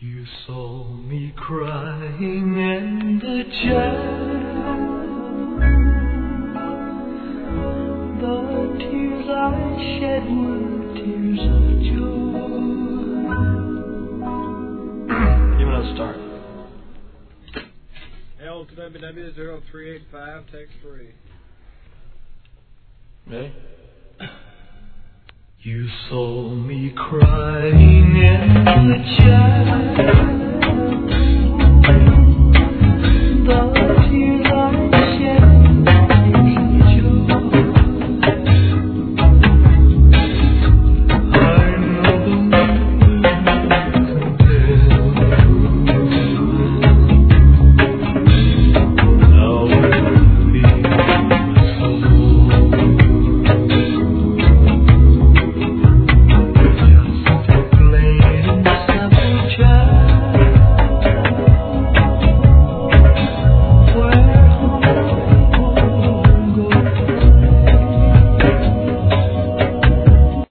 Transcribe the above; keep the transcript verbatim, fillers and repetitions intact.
You saw me crying in the chair. The tears I shed were tears of joy. Give it a start. L to W W zero three eight five, text three. Ready? You saw me crying in the chair.